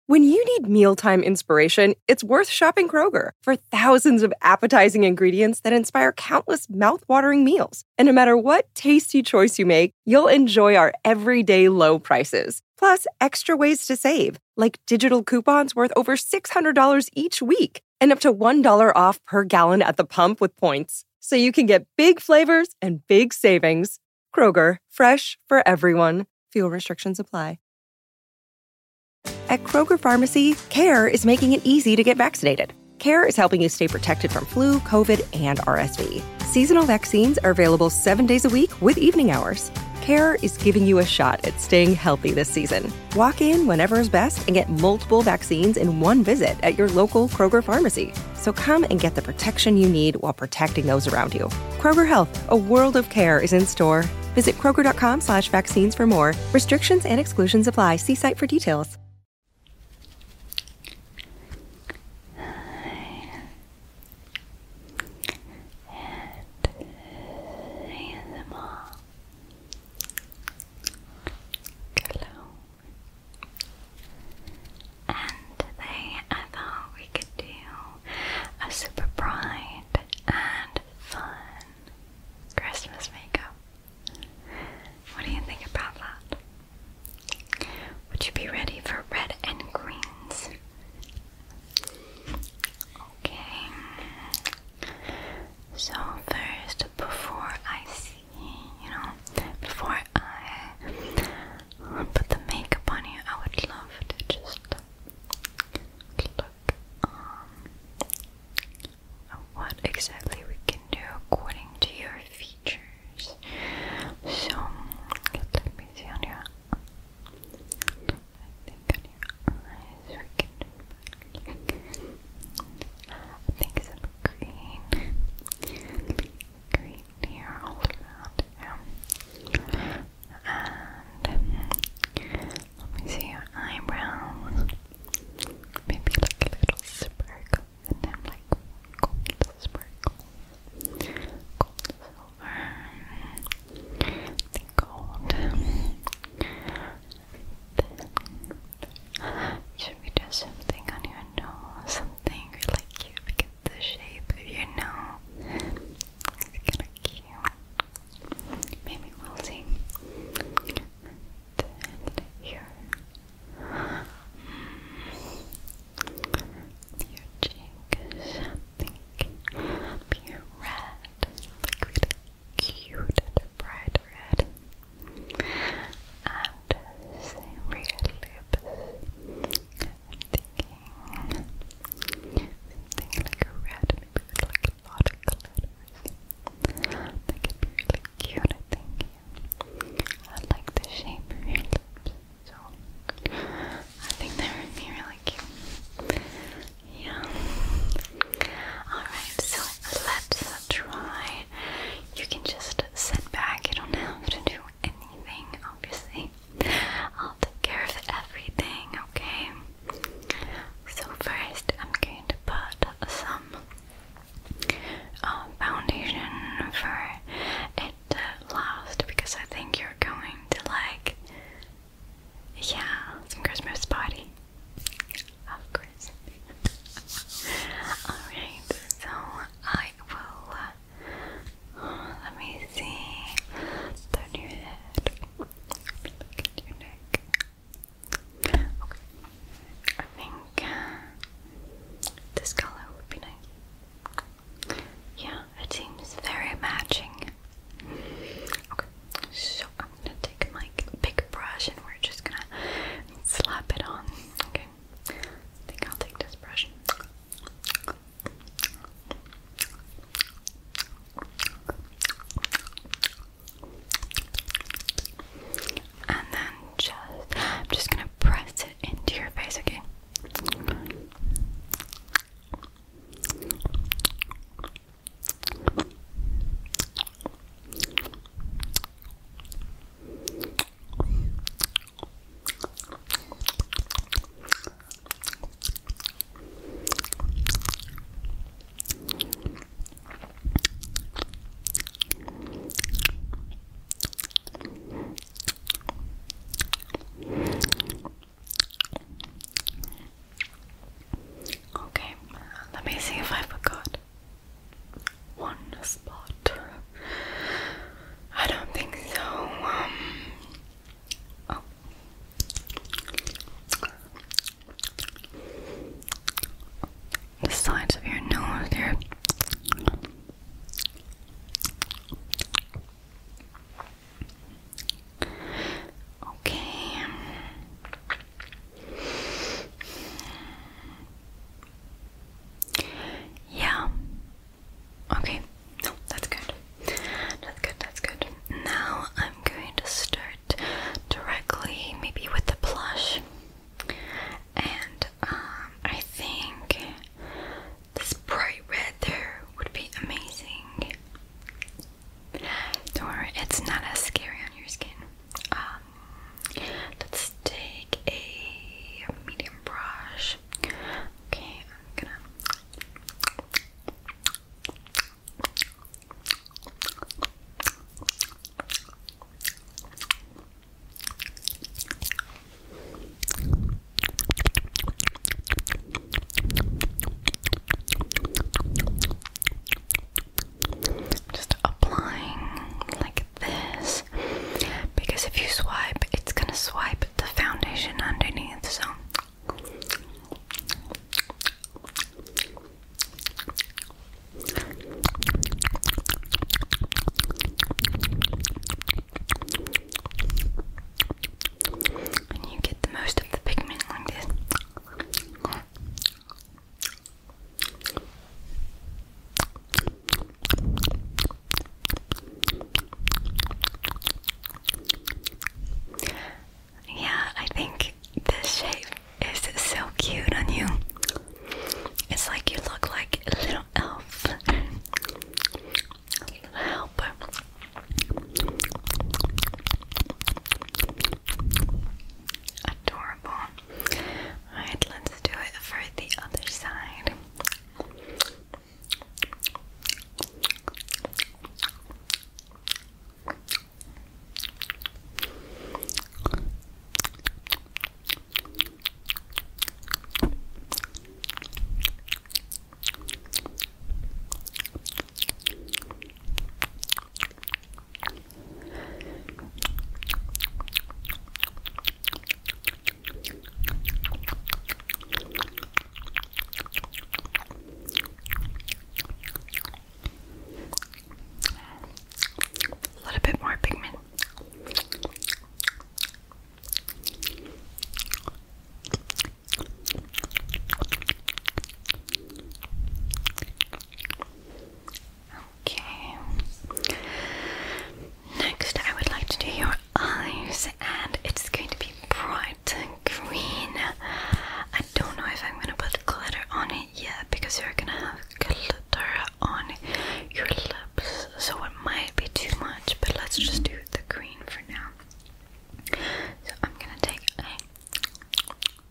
When you need mealtime inspiration, it's worth shopping Kroger for thousands of appetizing ingredients that inspire countless mouth-watering meals. And no matter what tasty choice you make, you'll enjoy our everyday low prices. Plus, extra ways to save, like digital coupons worth over $600 each week and up to $1 off per gallon at the pump with points. So you can get big flavors and big savings. Kroger, fresh for everyone. Fuel restrictions apply. At Kroger Pharmacy, CARE is making it easy to get vaccinated. CARE is helping you stay protected from flu, COVID, and RSV. Seasonal vaccines are available 7 days a week with evening hours. CARE is giving you a shot at staying healthy this season. Walk in whenever is best and get multiple vaccines in one visit at your local Kroger Pharmacy. So come and get the protection you need while protecting those around you. Kroger Health, a world of care is in store. Visit Kroger.com/vaccines for more. Restrictions and exclusions apply. See site for details. Super bright and fun Christmas makeup. What do you think about that? Would you be ready for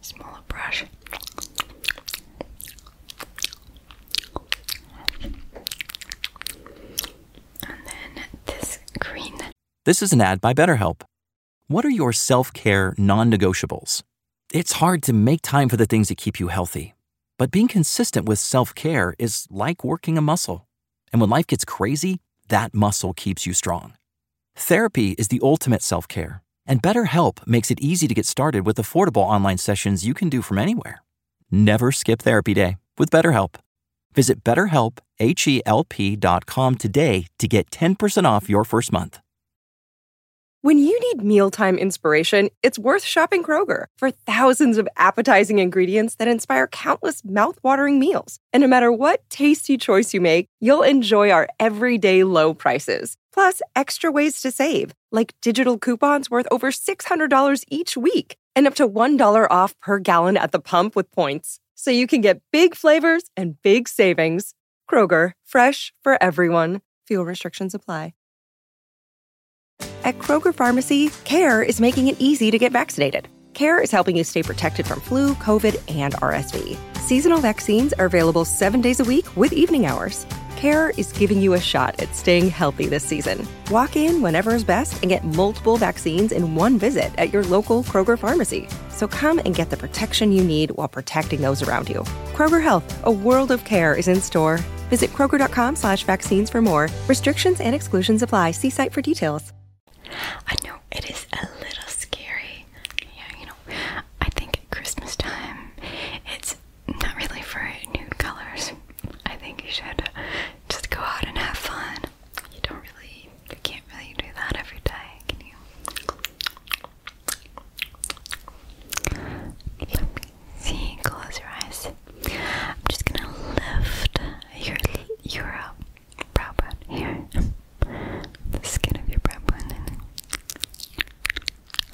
smaller brush. And then this green. This is an ad by BetterHelp. What are your self-care non-negotiables? It's hard to make time for the things that keep you healthy. But being consistent with self-care is like working a muscle. And when life gets crazy, that muscle keeps you strong. Therapy is the ultimate self-care. And BetterHelp makes it easy to get started with affordable online sessions you can do from anywhere. Never skip therapy day with BetterHelp. Visit BetterHelp.com today to get 10% off your first month. When you need mealtime inspiration, it's worth shopping Kroger for thousands of appetizing ingredients that inspire countless mouth-watering meals. And no matter what tasty choice you make, you'll enjoy our everyday low prices. Plus, extra ways to save, like digital coupons worth over $600 each week and up to $1 off per gallon at the pump with points. So you can get big flavors and big savings. Kroger, fresh for everyone. Fuel restrictions apply. At Kroger Pharmacy, CARE is making it easy to get vaccinated. CARE is helping you stay protected from flu, COVID, and RSV. Seasonal vaccines are available 7 days a week with evening hours. CARE is giving you a shot at staying healthy this season. Walk in whenever is best and get multiple vaccines in one visit at your local Kroger Pharmacy. So come and get the protection you need while protecting those around you. Kroger Health, a world of care is in store. Visit Kroger.com/vaccines for more. Restrictions and exclusions apply. See site for details. I know it is a little scary. Yeah, I think at Christmas time, it's not really for nude colors. I think you should just go out and have fun. You can't really do that every day, can you? Let me see, close your eyes. I'm just gonna lift your brow bone here. The skin of your brow bone.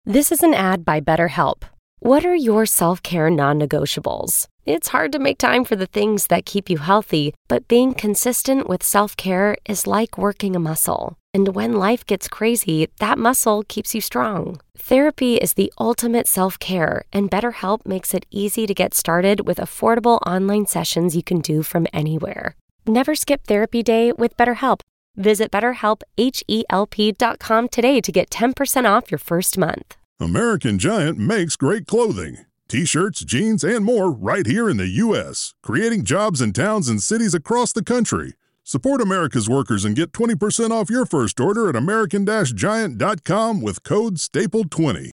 This is an ad by BetterHelp. What are your self-care non-negotiables? It's hard to make time for the things that keep you healthy, but being consistent with self-care is like working a muscle. And when life gets crazy, that muscle keeps you strong. Therapy is the ultimate self-care, and BetterHelp makes it easy to get started with affordable online sessions you can do from anywhere. Never skip therapy day with BetterHelp. Visit BetterHelp.com today to get 10% off your first month. American Giant makes great clothing. T-shirts, jeans, and more right here in the U.S., creating jobs in towns and cities across the country. Support America's workers and get 20% off your first order at American-Giant.com with code STAPLE20.